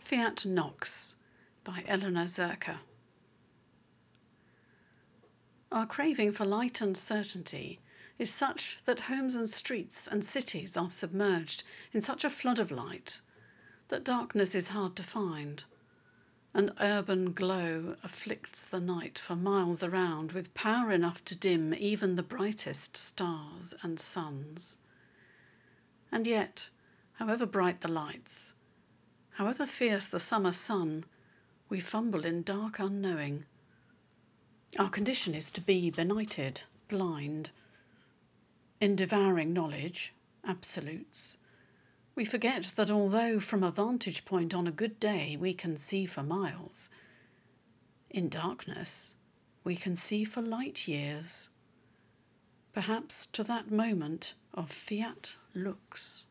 Fiat Nox by Eleanor Zerker. Our craving for light and certainty is such that homes and streets and cities are submerged in such a flood of light that darkness is hard to find. An urban glow afflicts the night for miles around with power enough to dim even the brightest stars and suns. And yet, however bright the lights, however fierce the summer sun, we fumble in dark unknowing. Our condition is to be benighted, blind. In devouring knowledge, absolutes, we forget that although from a vantage point on a good day we can see for miles, in darkness we can see for light years, perhaps to that moment of fiat lux.